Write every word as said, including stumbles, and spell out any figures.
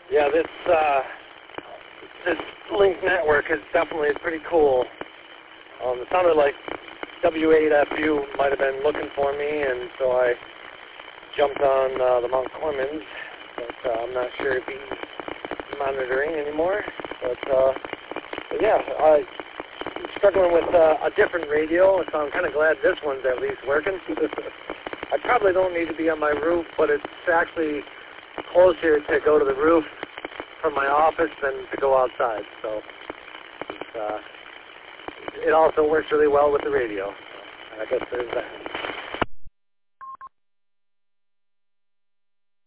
Yeah, this uh, this Link network is definitely pretty cool. Um, it sounded like W eight F U might have been looking for me, and so I jumped on uh, the Mount Clemens, but uh, I'm not sure if he's monitoring anymore. But, uh, but yeah, I'm struggling with uh, a different radio, so I'm kind of glad this one's at least working. I probably don't need to be on my roof, but it's actually closer to go to the roof from my office than to go outside. So it's, uh, it also works really well with the radio. I guess there's that.